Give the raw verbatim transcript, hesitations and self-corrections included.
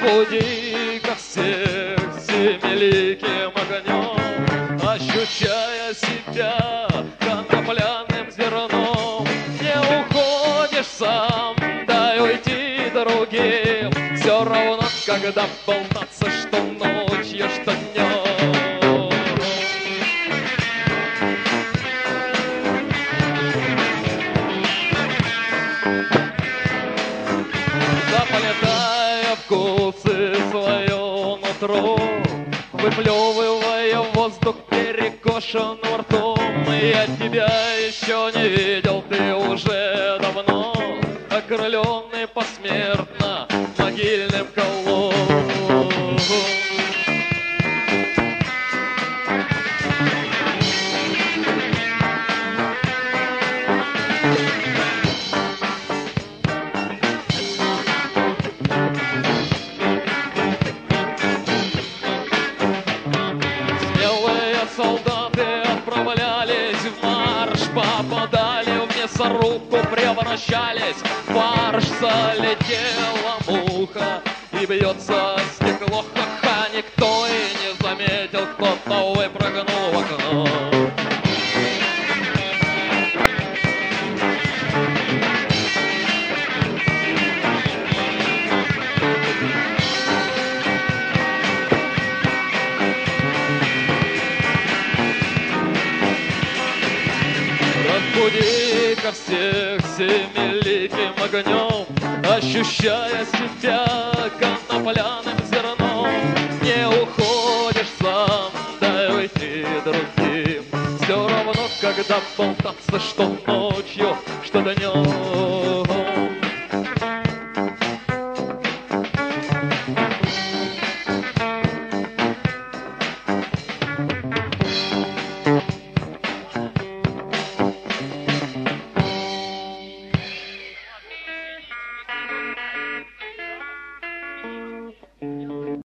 Разбуди ко всех семиликим огнем, ощущая себя конопляным зерном. Не уходишь сам, дай уйти другим, все равно, когда болтаться, что ночью, что днем. Заплетая вкусы свое нутро, выплевывая воздух перекошенным ртом. Я тебя еще не видел, ты уже давно окрыленный посмертно могильным колом. Солдаты отправлялись в марш, попадали в мясорубку, превращались в фарш. Залетела муха и бьется стекло, ха-ха, никто и не заметил, кто-то выпрыгнул в окно. Разбуди ко всех семиликим огнем, ощущая себя конопляным зерном. Не уходишь сам, дай уйти другим, все равно, когда болтаться, что ночью, что днем.